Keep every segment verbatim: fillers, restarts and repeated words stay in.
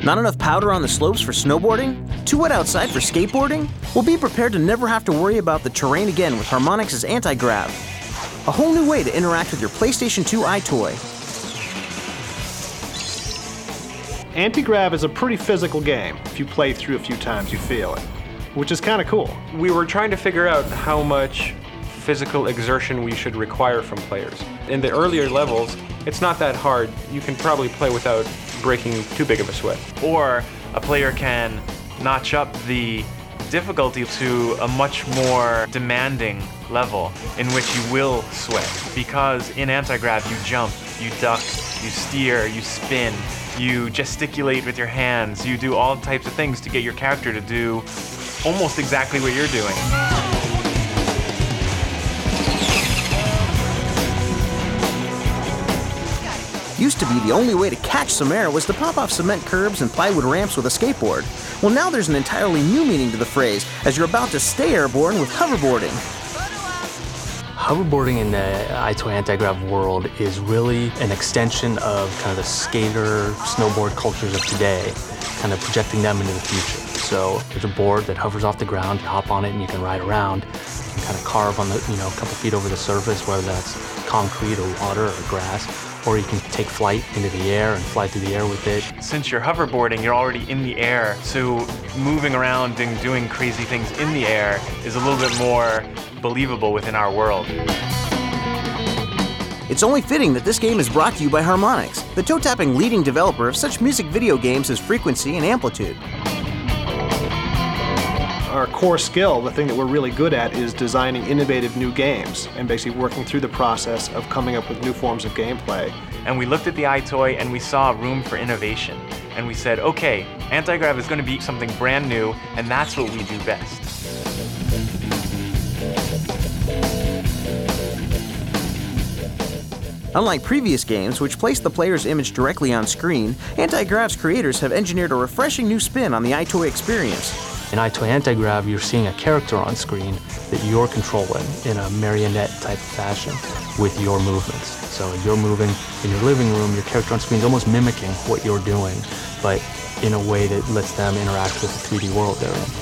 Not enough powder on the slopes for snowboarding? Too wet outside for skateboarding? Well, be prepared to never have to worry about the terrain again with Harmonix's Anti-Grav. A whole new way to interact with your PlayStation two EyeToy. Anti-Grav is a pretty physical game. If you play through a few times, you feel it, which is kind of cool. We were trying to figure out how much physical exertion we should require from players. In the earlier levels, it's not that hard. You can probably play without breaking too big of a sweat. Or a player can notch up the difficulty to a much more demanding level in which you will sweat. Because in Anti-Grav, you jump, you duck, you steer, you spin, you gesticulate with your hands, you do all types of things to get your character to do almost exactly what you're doing. Used to be the only way to catch some air was to pop off cement curbs and plywood ramps with a skateboard. Well, now there's an entirely new meaning to the phrase, as you're about to stay airborne with hoverboarding. Hoverboarding in the EyeToy Anti-Grav world is really an extension of kind of the skater, snowboard cultures of today, kind of projecting them into the future. So there's a board that hovers off the ground, you hop on it and you can ride around. You can kind of carve on the, you know, a couple feet over the surface, whether that's concrete or water or grass, or you can take flight into the air and fly through the air with it. Since you're hoverboarding, you're already in the air, so moving around and doing crazy things in the air is a little bit more believable within our world. It's only fitting that this game is brought to you by Harmonix, the toe-tapping leading developer of such music video games as Frequency and Amplitude. Our core skill, the thing that we're really good at, is designing innovative new games and basically working through the process of coming up with new forms of gameplay. And we looked at the EyeToy and we saw room for innovation. And we said, okay, Anti-Grav is going to be something brand new, and that's what we do best. Unlike previous games, which place the player's image directly on screen, Anti-Grav's creators have engineered a refreshing new spin on the EyeToy experience. In EyeToy Anti-Grav, you're seeing a character on screen that you're controlling in a marionette type of fashion with your movements. So you're moving in your living room, your character on screen is almost mimicking what you're doing, but in a way that lets them interact with the three D world they're in.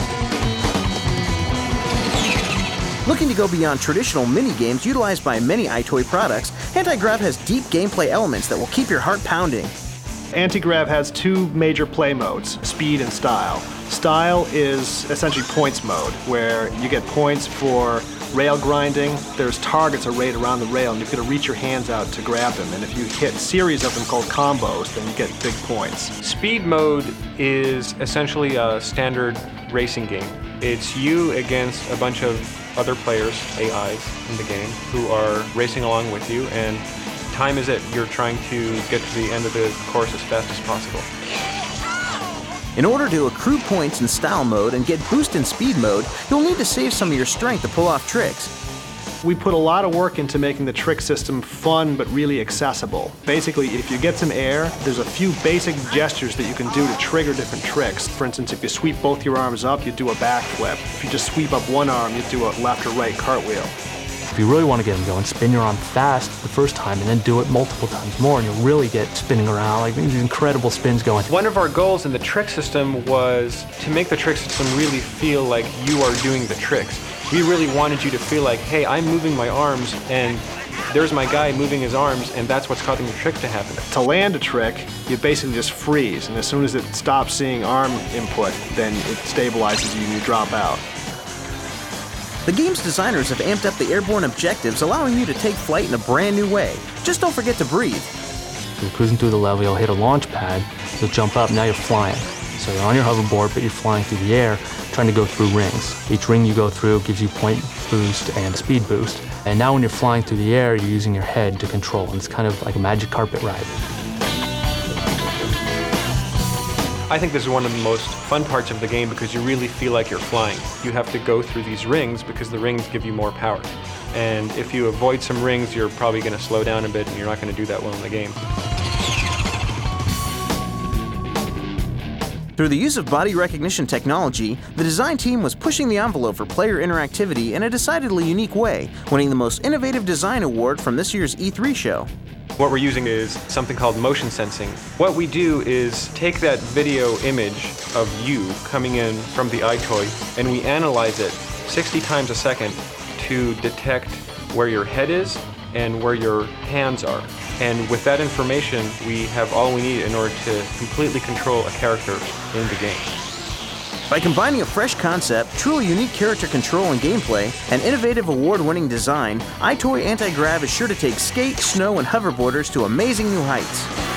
Looking to go beyond traditional mini-games utilized by many EyeToy products, Anti-Grav has deep gameplay elements that will keep your heart pounding. Anti-Grav has two major play modes, speed and style. Style is essentially points mode, where you get points for rail grinding. There's targets arrayed around the rail, and you've got to reach your hands out to grab them. And if you hit a series of them called combos, then you get big points. Speed mode is essentially a standard racing game. It's you against a bunch of other players, A Is, in the game, who are racing along with you, and time is it. You're trying to get to the end of the course as fast as possible. In order to accrue points in style mode and get boost in speed mode, you'll need to save some of your strength to pull off tricks. We put a lot of work into making the trick system fun but really accessible. Basically, if you get some air, there's a few basic gestures that you can do to trigger different tricks. For instance, if you sweep both your arms up, you do a backflip. If you just sweep up one arm, you do a left or right cartwheel. If you really want to get them going, spin your arm fast the first time and then do it multiple times more, and you'll really get spinning around, like these incredible spins going. One of our goals in the trick system was to make the trick system really feel like you are doing the tricks. We really wanted you to feel like, hey, I'm moving my arms, and there's my guy moving his arms, and that's what's causing the trick to happen. To land a trick, you basically just freeze, and as soon as it stops seeing arm input, then it stabilizes you and you drop out. The game's designers have amped up the airborne objectives, allowing you to take flight in a brand new way. Just don't forget to breathe. You're cruising through the level, you'll hit a launch pad, you'll jump up, now you're flying. So you're on your hoverboard, but you're flying through the air, trying to go through rings. Each ring you go through gives you point boost and speed boost. And now when you're flying through the air, you're using your head to control, and it's kind of like a magic carpet ride. I think this is one of the most fun parts of the game because you really feel like you're flying. You have to go through these rings because the rings give you more power. And if you avoid some rings, you're probably going to slow down a bit and you're not going to do that well in the game. Through the use of body recognition technology, the design team was pushing the envelope for player interactivity in a decidedly unique way, winning the Most Innovative Design Award from this year's E three show. What we're using is something called motion sensing. What we do is take that video image of you coming in from the EyeToy and we analyze it sixty times a second to detect where your head is and where your hands are. And with that information, we have all we need in order to completely control a character in the game. By combining a fresh concept, truly unique character control and gameplay, and innovative award-winning design, EyeToy Anti-Grav is sure to take skate, snow, and hoverboarders to amazing new heights.